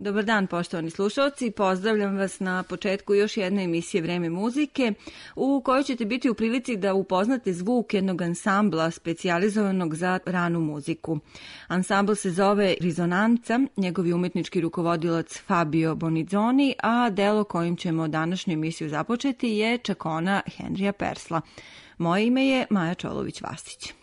Dobar dan, poštovani slušalci. Pozdravljam vas na početku još jedne emisije Vreme muzike, u kojoj ćete biti u prilici da upoznate zvuk jednog ansambla specijalizovanog za ranu muziku. Ansambl se zove Rizonanca, njegovi umetnički rukovodilac Fabio Bonizzoni, a delo kojim ćemo današnju emisiju započeti je Čakona Henrya Persla. Moje ime je Maja Čolović-Vasić.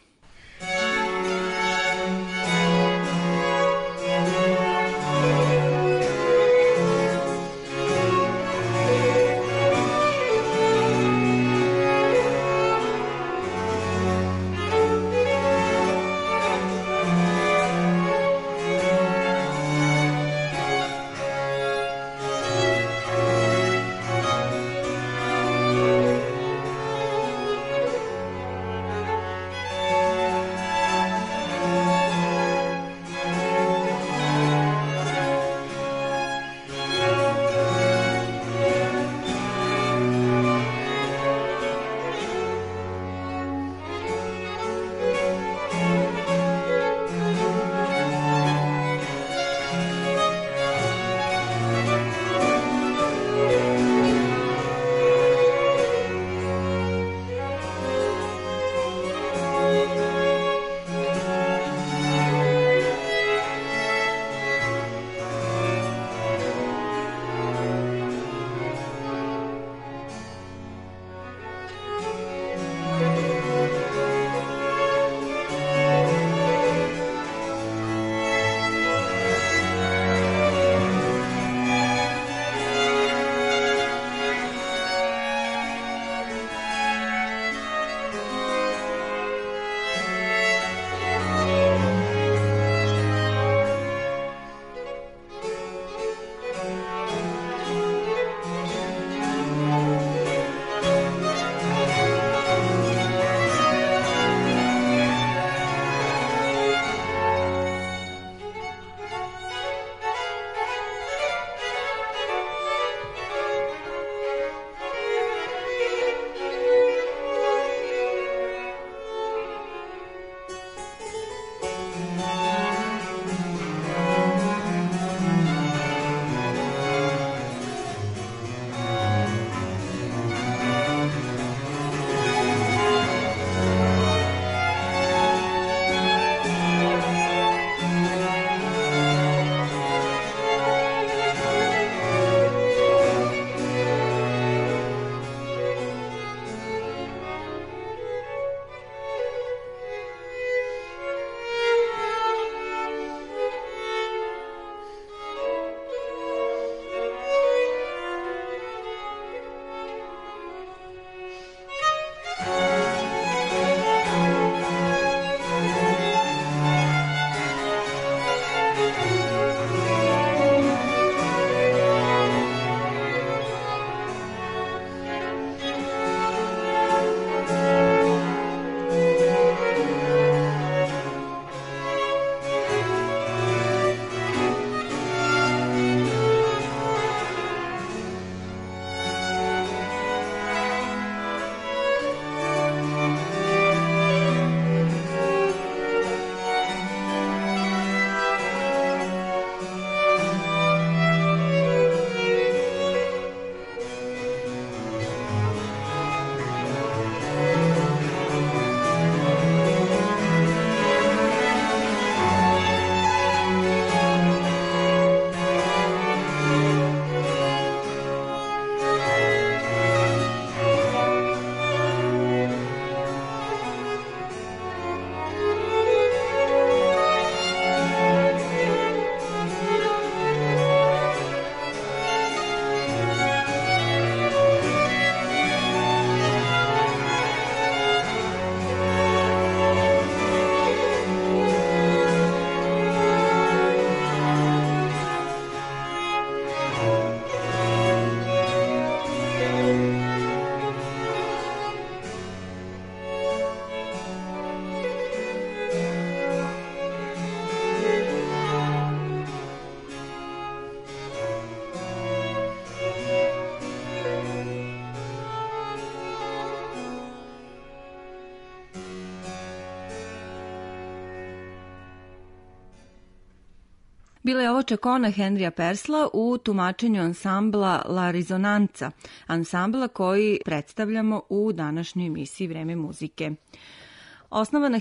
Bila je ovo čakona Henrya Persla u tumačenju ansambla La Risonanza, ansambla koji predstavljamo u današnjoj emisiji Vreme muzike. Osnovana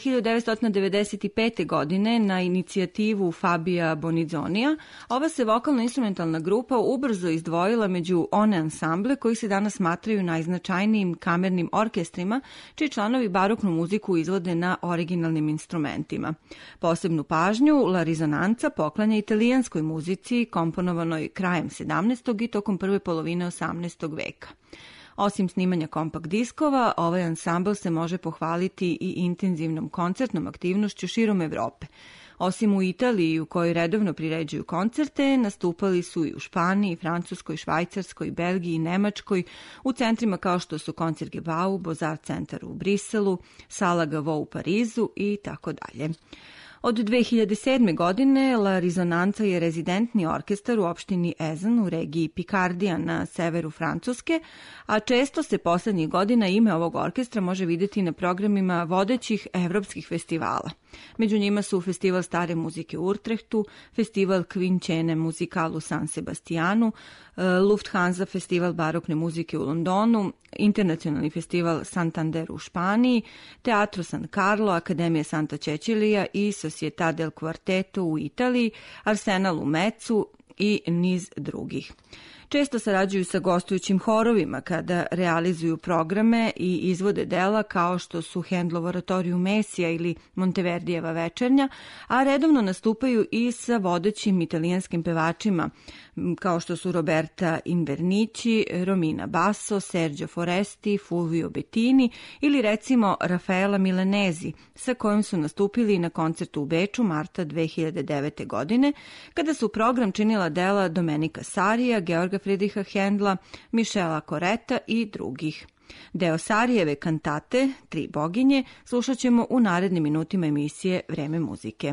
1995. godine na inicijativu Fabija Bonizonija, ova se vokalno-instrumentalna grupa ubrzo izdvojila među one ansamble koji se danas smatraju najznačajnijim kamernim orkestrima, čiji članovi baroknu muziku izvode na originalnim instrumentima. Posebnu pažnju La Risonanza poklanja italijanskoj muzici komponovanoj krajem 17. i tokom prve polovine 18. veka. Osim snimanja kompakt diskova, ovaj ansambl se može pohvaliti i intenzivnom koncertnom aktivnošću širom Evrope. Osim u Italiji, u kojoj redovno priređuju koncerte, nastupali su i u Španiji, Francuskoj, Švajcarskoj, Belgiji, Nemačkoj, u centrima kao što su Koncertgebau, Beaux-Arts centar u Briselu, Sala Gaveau u Parizu i tako dalje. Od 2007. godine La Risonanza je rezidentni orkestar u opštini Ezen u regiji Pikardija na severu Francuske, a često se poslednjih godina ime ovog orkestra može videti na programima vodećih evropskih festivala. Među njima su Festival stare muzike u Utrehtu, Festival Quincene Musical u San Sebastianu, Lufthansa Festival barokne muzike u Londonu, Internacionalni festival Santander u Španiji, Teatro San Carlo, Akademija Santa Cecilia i Società del Quartetto u Italiji, Arsenal u Mecu i niz drugih. Često sarađuju sa gostujućim horovima kada realizuju programe i izvode dela kao što su Handlov oratorium Mesija ili Monteverdijeva večernja, a redovno nastupaju i sa vodećim italijanskim pevačima kao što su Roberta Invernici, Romina Basso, Sergio Foresti, Fulvio Bettini ili recimo Rafaela Milanesi, sa kojim su nastupili na koncertu u Beču marta 2009. godine, kada su program činila dela Domenica Sarija, Georga Friedricha Händla, Michela Coretta i drugih. Deo Sarijeve kantate, Tri boginje, slušat ćemo u narednim minutima emisije Vreme muzike.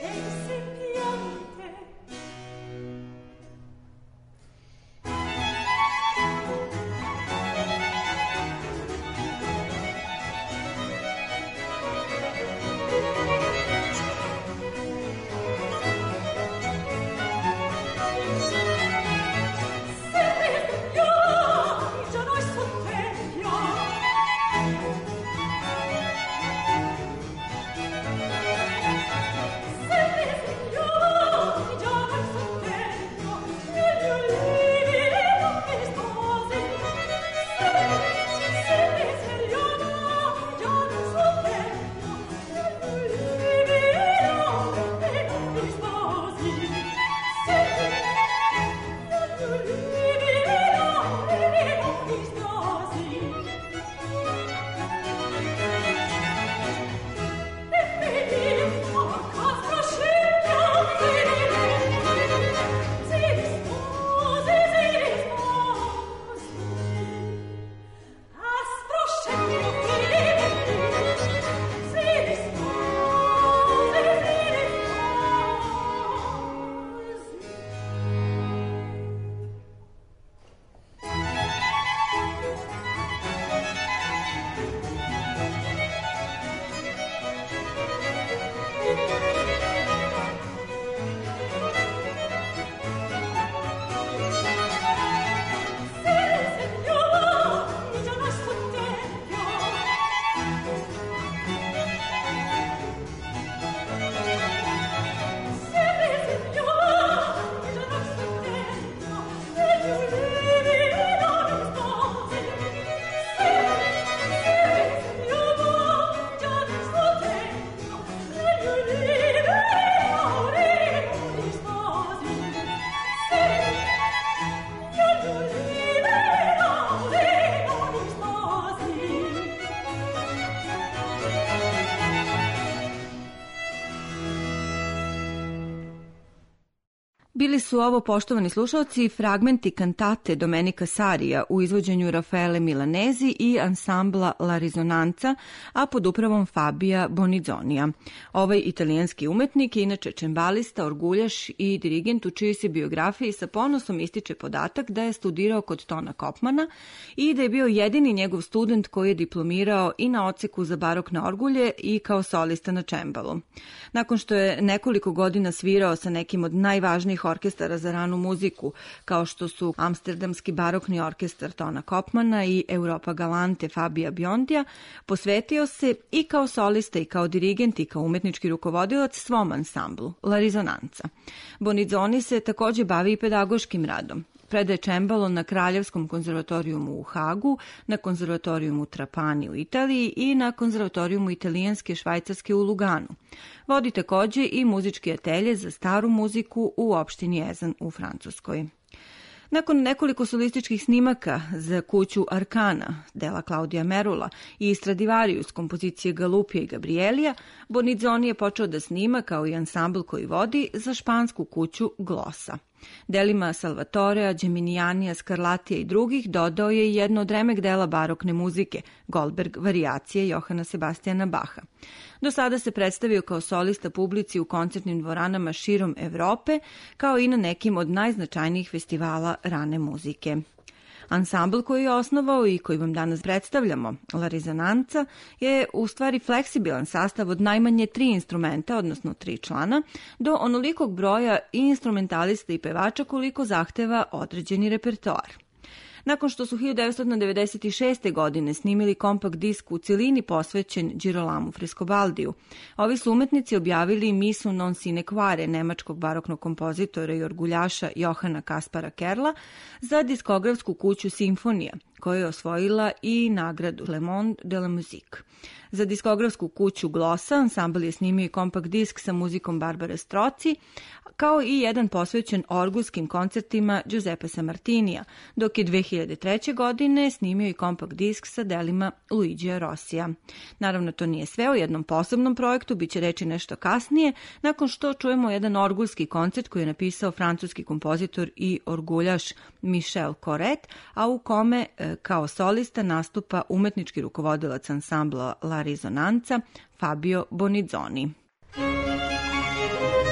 Bili su ovo, poštovani slušalci, fragmenti kantate Domenica Sarija u izvođenju Rafaele Milanesi i ansambla La Risonanza, a pod upravom Fabija Bonizzonija. Ovaj italijanski umetnik je inače čembalista, orguljaš i dirigent u čijoj se biografiji sa ponosom ističe podatak da je studirao kod Tona Kopmana i da je bio jedini njegov student koji je diplomirao i na odseku za barokne orgulje i kao solista na čembalu. Nakon što je nekoliko godina svirao sa nekim od najvažnijih orkestara za ranu muziku, kao što su Amsterdamski barokni orkestar Tona Kopmana i Europa Galante Fabija Biondija, posvetio se i kao solista i kao dirigent i kao umetnički rukovodilac svom ansamblu, La Risonanza. Bonizzoni se takođe bavi i pedagoškim radom. Predaje čembalo na Kraljevskom konzervatorijumu u Hagu, na konzervatorijumu Trapani u Italiji i na konzervatorijumu italijanske Švajcarske u Luganu. Vodi takođe i muzički atelje za staru muziku u opštini Ezan u Francuskoj. Nakon nekoliko solističkih snimaka za kuću Arkana, dela Claudia Merula i Stradivarius kompozicije Galupija i Gabrielija, Bonizzoni je počeo da snima, kao i ansambl koji vodi, za špansku kuću Glosa. Delima Salvatorea, Geminianija, Scarlatija i drugih dodao je i jedno od remek dela barokne muzike, Goldberg varijacije Johana Sebastijana Baha. Do sada se predstavio kao solista publici u koncertnim dvoranama širom Evrope, kao i na nekim od najznačajnijih festivala rane muzike. Ansambl koji je osnovao i koji vam danas predstavljamo, La Risonanza, je u stvari fleksibilan sastav od najmanje 3 instrumenta, odnosno 3 člana, do onolikog broja i instrumentalista i pevača koliko zahteva određeni repertoar. Nakon što su 1996. godine snimili kompakt disk u celini posvećen Girolamu Frescobaldiju, ovi su umetnici objavili Misu non sine quare nemačkog baroknog kompozitora i orguljaša Johana Kaspara Kerla za diskografsku kuću Simfonija, koja je osvojila i nagradu Le Monde de la Musique. Za diskografsku kuću Glosa ansambl je snimio i kompakt disk sa muzikom Barbare Stroci, kao i jedan posvećen orgulskim koncertima Giuseppe Sammartinija, dok je 2003. godine snimio i kompakt disk sa delima Luigija Rossija. Naravno, to nije sve, u jednom posebnom projektu biće reći nešto kasnije, nakon što čujemo jedan orgulski koncert koji je napisao francuski kompozitor i orguljaš Michel Corret, a u kome kao solista nastupa umetnički rukovodilac ansambla La Risonanza Fabio Bonizzoni.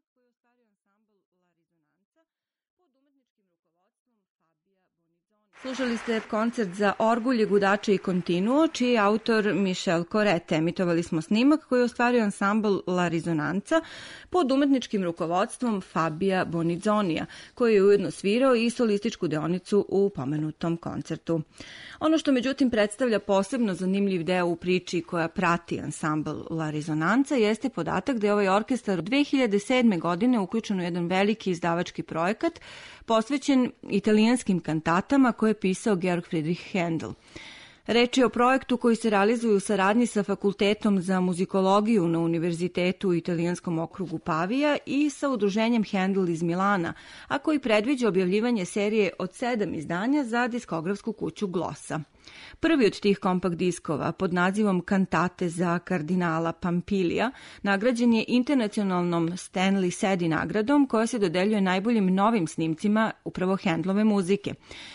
koji je ostvario ansambl La Risonanza pod umetničkim rukovodstvom Fabija Bonizoni. Slušali ste koncert za orgulje, gudače i kontinuo, čiji je autor Michel Corrette. Emitovali smo snimak koji je ostvario ansambl La Risonanza pod umetničkim rukovodstvom Fabija Bonizonija, koji je ujedno svirao i solističku deonicu u pomenutom koncertu. Ono što međutim predstavlja posebno zanimljiv deo u priči koja prati ansambl La Risonanza jeste podatak da je ovaj orkestar 2007. godine uključen u jedan veliki izdavački projekat posvećen italijanskim kantatama koje je pisao Georg Friedrich Händel. Reč je o projektu koji se realizuje u saradnji sa Fakultetom za muzikologiju na Univerzitetu u italijanskom okrugu Pavija i sa udruženjem Händel iz Milana, a koji predviđa objavljivanje serije od 7 izdanja za diskografsku kuću Glossa. Prvi od tih kompakt diskova pod nazivom Kantate za kardinala Pampilija nagrađen je internacionalnom Stanley Sadie nagradom koja se dodeljuje najboljim novim snimcima upravo Händelove muzike.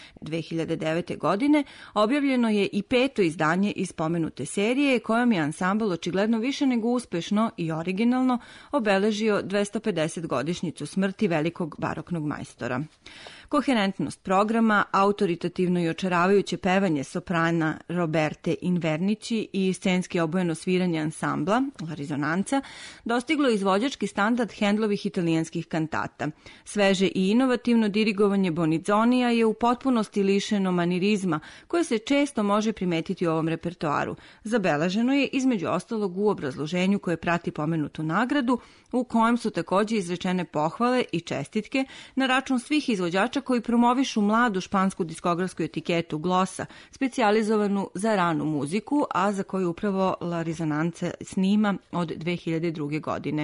2009. godine objavljeno je i 5. izdanje iz pomenute serije kojom je ansambl očigledno više nego uspešno i originalno obeležio 250 godišnjicu smrti velikog baroknog majstora. Koherentnost programa, autoritativno i očaravajuće pevanje soprana Roberte Invernici i scenski obojeno sviranje ansambla La Risonanza dostiglo izvođački standard Händelovih italijanskih kantata. Sveže i inovativno dirigovanje Bonizonija je u potpunosti lišeno manirizma koje se često može primetiti u ovom repertoaru. Zabeleženo je između ostalog u obrazloženju koje prati pomenutu nagradu, u kojem su takođe izrečene pohvale i čestitke na račun svih izvođača koji promovišu mladu špansku diskografsku etiketu Glossa, specijalizovanu za ranu muziku, a za koju upravo La Risonanza snima od 2002. godine.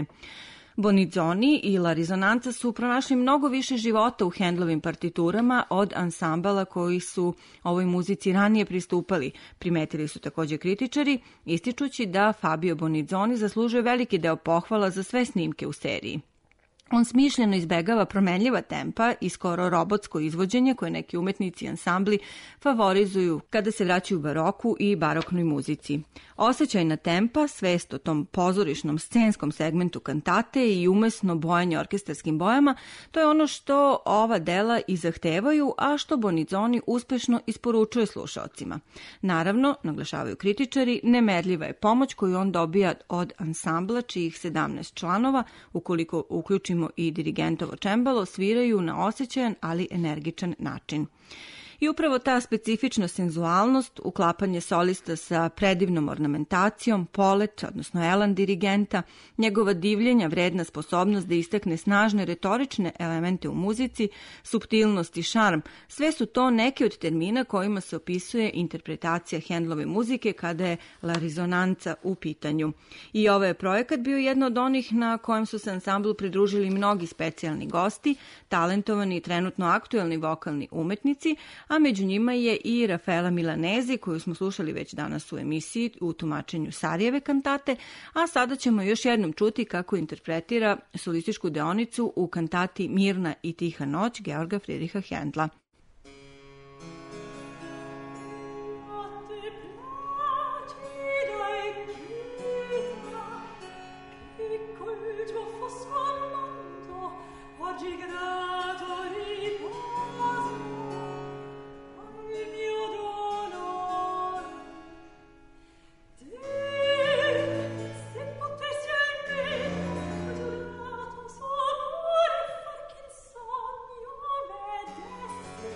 Bonizoni i La Risonanza su pronašli mnogo više života u Händelovim partiturama od ansambala koji su ovoj muzici ranije pristupali, primetili su takođe kritičari, ističući da Fabio Bonizoni zaslužuje veliki deo pohvala za sve snimke u seriji. On smišljeno izbegava promenljiva tempa i skoro robotsko izvođenje koje neki umetnici i ansambli favorizuju kada se vraćaju baroku i baroknoj muzici. Osjećajna tempa, svest o tom pozorišnom scenskom segmentu kantate i umesno bojanje orkestarskim bojama, to je ono što ova dela i zahtevaju, a što Bonizoni uspešno isporučuje slušaocima. Naravno, naglašavaju kritičari, nemerljiva je pomoć koju on dobija od ansambla čijih 17 članova, ukoliko uključimo i dirigentovo čembalo, sviraju na osjećajan, ali energičan način. I upravo ta specifična senzualnost, uklapanje solista sa predivnom ornamentacijom, polet, odnosno elan dirigenta, njegova divljenja, vredna sposobnost da istakne snažne retorične elemente u muzici, suptilnost i šarm, sve su to neke od termina kojima se opisuje interpretacija Händelove muzike kada je La Risonanza u pitanju. I ovaj je projekat bio jedno od onih na kojem su se ansamblu pridružili mnogi specijalni gosti, talentovani i trenutno aktuelni vokalni umetnici, a među njima je i Rafaela Milanesi, koju smo slušali već danas u emisiji u tumačenju Sarijeve kantate, a sada ćemo još jednom čuti kako interpretira solističku deonicu u kantati Mirna i tiha noć Georga Friedricha Händla. Sogno vedessi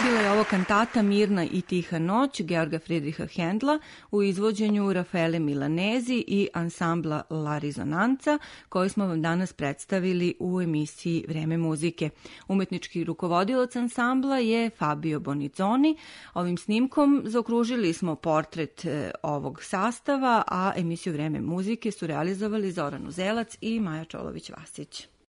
Bila je ovo kantata Mirna i tiha noć Georga Friedricha Hendla u izvođenju Rafaele Milanezi i ansambla La Risonanza, koji smo vam danas predstavili u emisiji Vreme muzike. Umetnički rukovodilac ansambla je Fabio Bonizzoni. Ovim snimkom zaokružili smo portret ovog sastava, a emisiju Vreme muzike su realizovali Zoran Uzelac i Maja Čolović-Vasić.